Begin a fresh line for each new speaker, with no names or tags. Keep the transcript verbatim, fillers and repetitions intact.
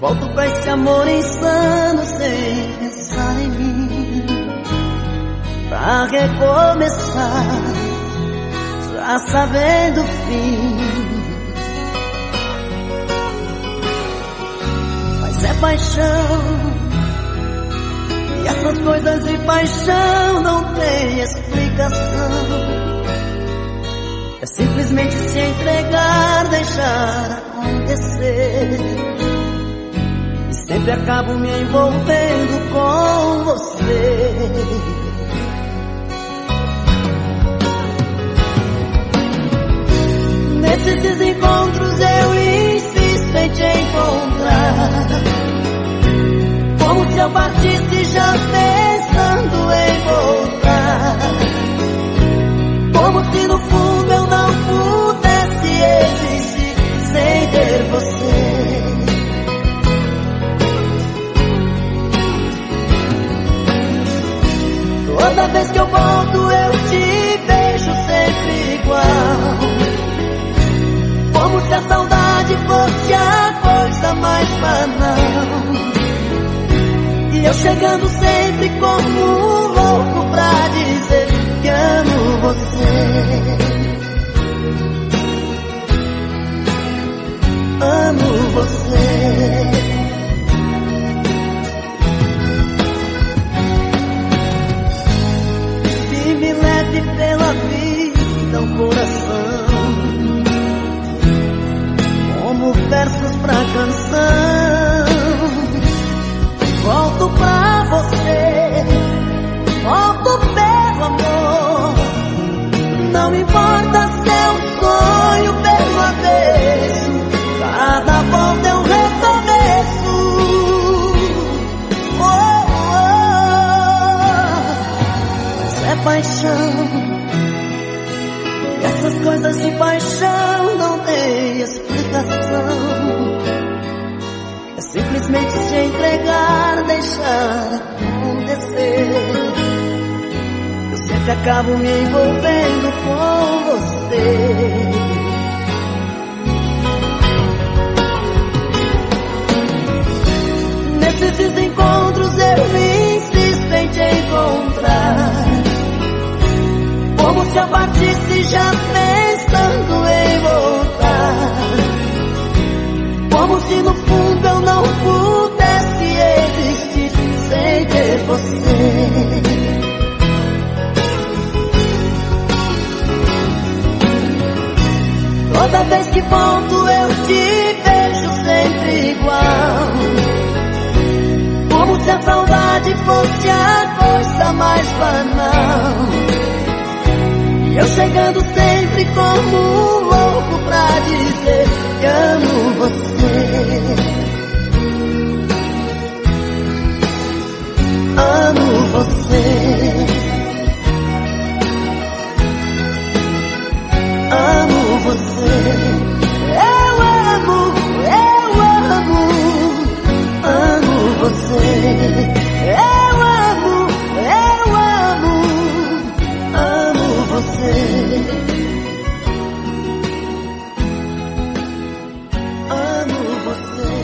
Volto pra esse amor insano sem pensar em mim, pra recomeçar, já sabendo o fim. Mas é paixão, e essas coisas de paixão não tem explicação. É simplesmente se entregar, deixar acontecer. E sempre acabo me envolvendo com você. Nesses desencontros eu insisto em te encontrar, como se eu partisse já pensando em voltar, como se no fundo eu não pudesse existir sem ter você. Toda vez que eu volto eu te vejo sempre igual, como se a saudade fosse a coisa mais banal. E eu chegando sempre como um louco pra dizer que amo você. Amo você. E me leve pela vida o coração, como versos pra canção. Volto pra você, volto pelo amor. Não importa seu sonho pelo avesso, cada volta é um recomeço. Oh, oh. Mas é paixão, e essas coisas de paixão não tem explicação. É simplesmente se entregar, deixar acontecer. Eu sempre acabo me envolvendo com você. Nesses desencontros eu insisto em te encontrar, como se eu partisse já pensando em voltar, como se no fundo eu não pudesse existir sem ter você. Toda vez que volto eu te vejo sempre igual, como se a saudade fosse a coisa mais banal. E eu chegando sempre como um louco pra dizer que amo você. Amo você. Amo você. Eu amo, eu amo. Amo você. Eu amo, eu amo. Amo você. Amo você.